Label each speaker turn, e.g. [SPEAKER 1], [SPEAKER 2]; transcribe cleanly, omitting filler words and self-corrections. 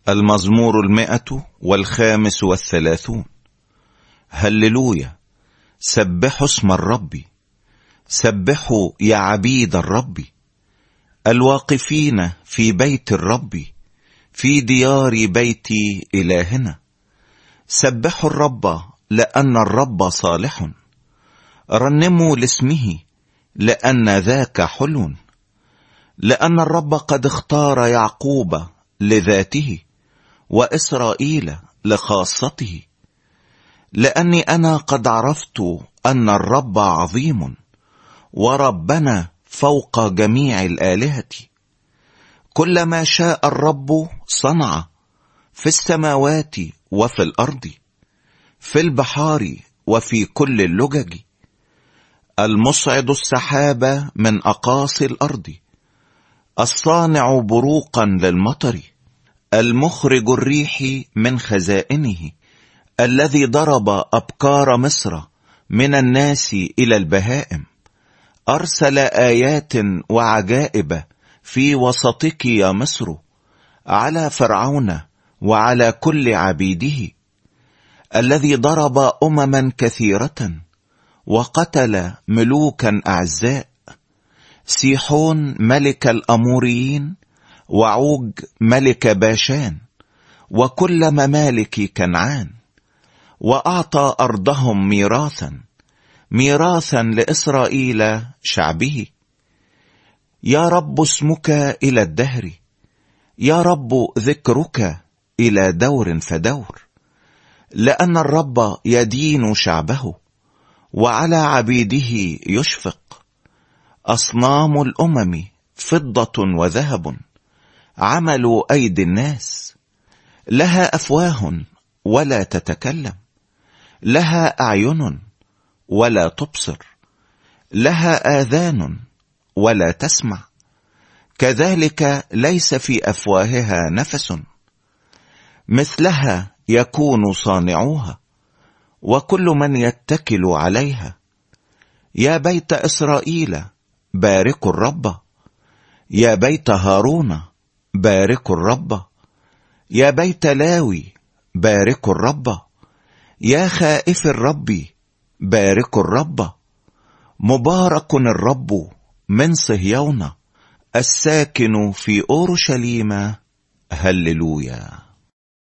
[SPEAKER 1] المزمور 135. هللويا. سبحوا اسم الرب، سبحوا يا عبيد الرب، الواقفين في بيت الرب، في ديار بيت إلهنا. سبحوا الرب لأن الرب صالح، رنموا لاسمه لأن ذاك حلو. لأن الرب قد اختار يعقوب لذاته، وإسرائيل لخاصته. لأني أنا قد عرفت أن الرب عظيم، وربنا فوق جميع الآلهة. كل ما شاء الرب صنع، في السماوات وفي الأرض، في البحار وفي كل اللجج. المصعد السحاب من أقاصي الأرض، الصانع بروقا للمطر، المخرج الريح من خزائنه، الذي ضرب أبكار مصر من الناس إلى البهائم. أرسل آيات وعجائب في وسطك يا مصر، على فرعون وعلى كل عبيده. الذي ضرب أمما كثيرة، وقتل ملوكا أعزاء، سيحون ملك الأموريين، وعوج ملك باشان، وكل ممالك كنعان. وأعطى أرضهم ميراثا لإسرائيل شعبه. يا رب اسمك إلى الدهر، يا رب ذكرك إلى دور فدور. لأن الرب يدين شعبه، وعلى عبيده يشفق. أصنام الأمم فضة وذهب، عمل أيدي الناس. لها أفواه ولا تتكلم، لها أعين ولا تبصر، لها آذان ولا تسمع. كذلك ليس في أفواهها نفس. مثلها يكون صانعوها، وكل من يتكل عليها. يا بيت إسرائيل باركوا الرب، يا بيت هارون باركوا الرب، يا بيت لاوي باركوا الرب، يا خائف الرب باركوا الرب. مبارك الرب من صهيون، الساكن في أورشليم. هللويا.